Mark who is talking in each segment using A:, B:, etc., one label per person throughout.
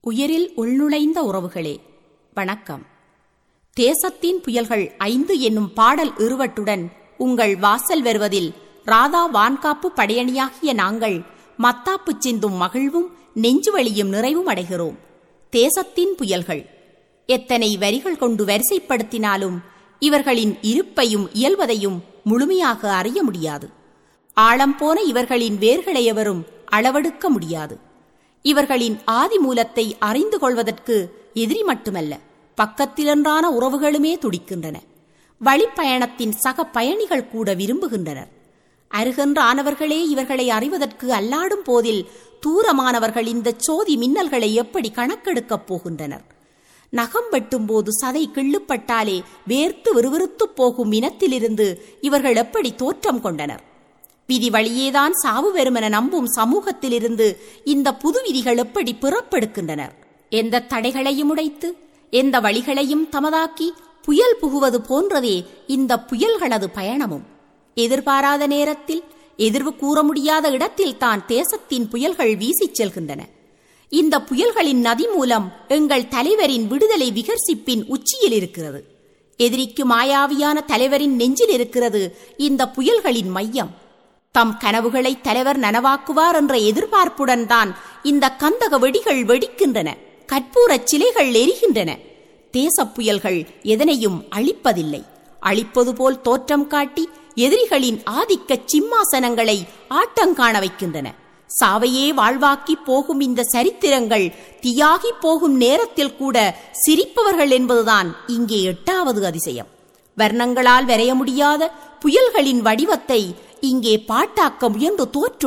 A: உயிரில் உள்நுழைந்த உறவுகளே, வணக்கம். தேசத்தின் புயல்கள் 5 என்னும் பாடல் இருவட்டுடன் உங்கள் வாசல் வருவதில் ராதா வான்காப்பு படையணியாகிய நாங்கள் மத்தாப்பு சிந்தும் மகிழ்வும் நெஞ்சுவழியும் நிறைவும் அடைகிறோம். தேசத்தின் புயல்கள் எத்தனை வரிகள் கொண்டு வரிசைப்படுத்தினாலும் இவர்களின் இருப்பையும் இயல்வதையும் முழுமையாக அறிய முடியாது. ஆழம் போன இவர்களின் வேர்களை எவரும் அளவெடுக்க முடியாது. இவர்களின் ஆதி மூலத்தை அறிந்து கொள்வதற்கு எதிரி மட்டுமல்ல, பக்கத்திலென்றான உறவுகளுமே துடிக்கின்றன. வழிப்பயணத்தின் சக பயணிகள் கூட விரும்புகின்றனர். அருகென்றானவர்களே இவர்களை அறிவதற்கு அல்லாடும் போதில் தூரமானவர்கள் இந்த சோதி மின்னல்களை எப்படி கணக்கெடுக்கப் போகின்றனர்? நகம் வெட்டும் போது சதை கிள்ளுப்பட்டாலே வேர்த்து விறுவிறுத்துப் போகும் இனத்திலிருந்து இவர்கள் எப்படி தோற்றம் கொண்டனர்? விதி வழியேதான் சாவு வெறுமென நம்பும் சமூகத்திலிருந்து இந்த புது விதிகள் எப்படி பிறப்பெடுக்கின்றனர்? எந்த தடைகளையும் உடைத்து எந்த வழிகளையும் தமதாக்கி புயல் புகுவது போன்றதே இந்த புயல்களது பயணமும். எதிர்பாராத நேரத்தில், எதிர்வு கூற முடியாத இடத்தில் தான் தேசத்தின் புயல்கள் வீசிச் செல்கின்றன. இந்த புயல்களின் நதி மூலம் எங்கள் தலைவரின் விடுதலை விகர்சிப்பின் உச்சியில் இருக்கிறது. எதிரிக்கு மாயாவியான தலைவரின் நெஞ்சில் இருக்கிறது இந்த புயல்களின் மையம். தம் கனவுகளை தலைவர் நனவாக்குவார் என்ற எதிர்பார்ப்புடன் தான் இந்த கந்தக வெடிகள் வெடிக்கின்றன, கற்பூரச் சிலைகள் எரிகின்றன. தேச புயல்கள் எதனையும் அழிப்பதில்லை. அழிப்பது போல் தோற்றம் காட்டி எதிரிகளின் ஆதிக்க சிம்மாசனங்களை ஆட்டங்காண வைக்கின்றன. சாவையே வாழ்வாக்கி போகும் இந்த சரித்திரங்கள் தீயாகி போகும் நேரத்தில் கூட சிரிப்பவர்கள் என்பதுதான் இங்கே 8வது அதிசயம். வர்ணங்களால் வரைய முடியாத புயல்களின் வடிவத்தை இங்கே பாட்டாக்க முயன்று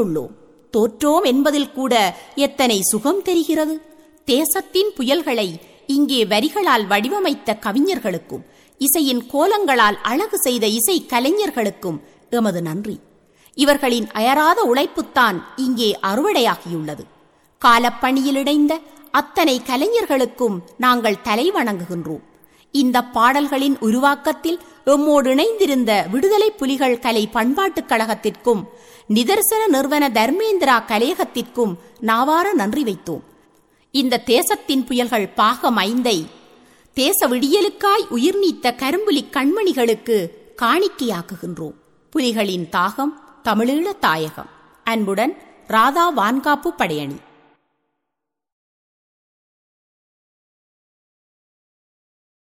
A: தோற்றோம் என்பதில் கூட எத்தனை சுகம் தெரிகிறது. தேசத்தின் புயல்களை இங்கே வரிகளால் வடிவமைத்த கவிஞர்களுக்கும் இசையின் கோலங்களால் அழகு செய்த இசை கலைஞர்களுக்கும் எமது நன்றி. இவர்களின் அயராத உழைப்புத்தான் இங்கே அறுவடையாகியுள்ளது. காலப்பணியில் இணைந்த அத்தனை கலைஞர்களுக்கும் நாங்கள் தலை வணங்குகின்றோம். இந்த பாடல்களின் உருவாக்கத்தில் எம்மோடு இணைந்திருந்த விடுதலை புலிகள் கலை பண்பாட்டுக் கழகத்திற்கும் நிதர்சன நிறுவன தர்மேந்திரா கலையகத்திற்கும் நாவார நன்றி வைத்தோம். இந்த தேசத்தின் புயல்கள் பாகம் 5 தேச விடியலுக்காய் உயிர் நீத்த கரும்புலி கண்மணிகளுக்கு காணிக்கையாக்குகின்றோம். புலிகளின் தாகம் தமிழீழ தாயகம். அன்புடன் ராதா வான்காப்பு படையணி.